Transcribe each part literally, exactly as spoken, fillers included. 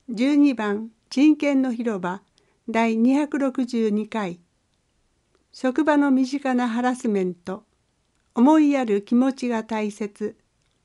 じゅうにばん人権の広場だいにひゃくろくじゅうにかい。職場の身近なハラスメント、思いやる気持ちが大切。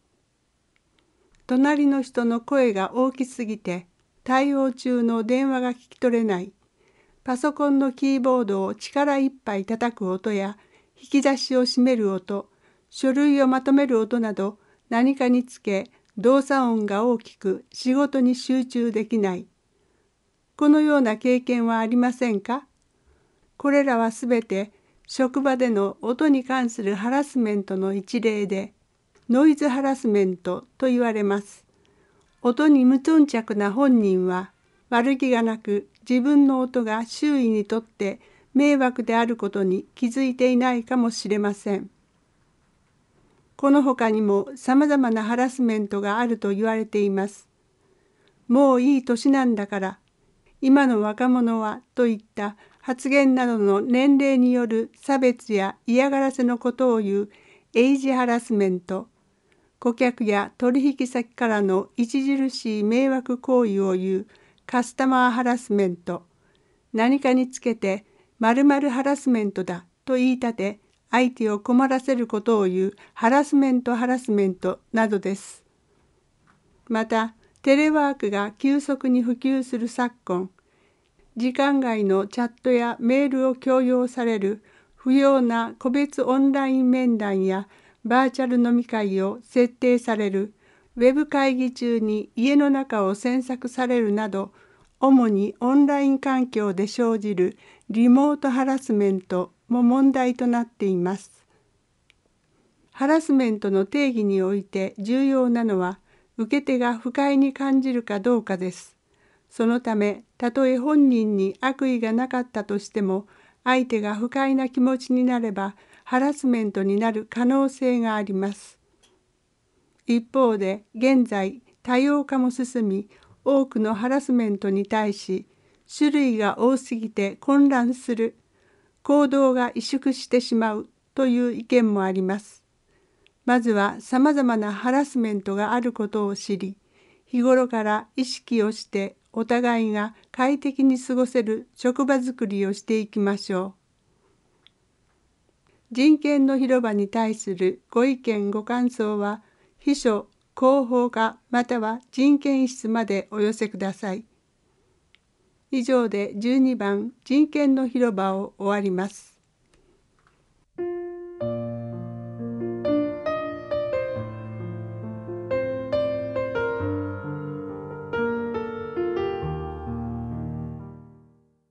隣の人の声が大きすぎて対応中の電話が聞き取れない。パソコンのキーボードを力いっぱい叩く音や引き出しを閉める音、書類をまとめる音など何かにつけ動作音が大きく仕事に集中できない。このような経験はありませんか？これらはすべて職場での音に関するハラスメントの一例で、ノイズハラスメントと言われます。音に無頓着な本人は悪気がなく自分の音が周囲にとって迷惑であることに気づいていないかもしれません。この他にもさまざまなハラスメントがあると言われています。もういい年なんだから、今の若者はといった発言などの年齢による差別や嫌がらせのことを言うエイジハラスメント、顧客や取引先からの著しい迷惑行為を言うカスタマーハラスメント、何かにつけて〇〇ハラスメントだと言い立て相手を困らせることを言うハラスメントハラスメントなどです。またテレワークが急速に普及する昨今、時間外のチャットやメールを強要される不要な個別オンライン面談やバーチャル飲み会を設定される、ウェブ会議中に家の中を詮索されるなど、主にオンライン環境で生じるリモートハラスメントも問題となっています。ハラスメントの定義において重要なのは、受け手が不快に感じるかどうかです。そのため、たとえ本人に悪意がなかったとしても、相手が不快な気持ちになれば、ハラスメントになる可能性があります。一方で、現在、多様化も進み、多くのハラスメントに対し、種類が多すぎて混乱する、行動が萎縮してしまうという意見もあります。まずは、さまざまなハラスメントがあることを知り、日頃から意識をしてお互いが快適に過ごせる職場づくりをしていきましょう。人権の広場に対するご意見ご感想は、秘書広報課または人権室までお寄せください。以上でじゅうにばん人権の広場を終わります。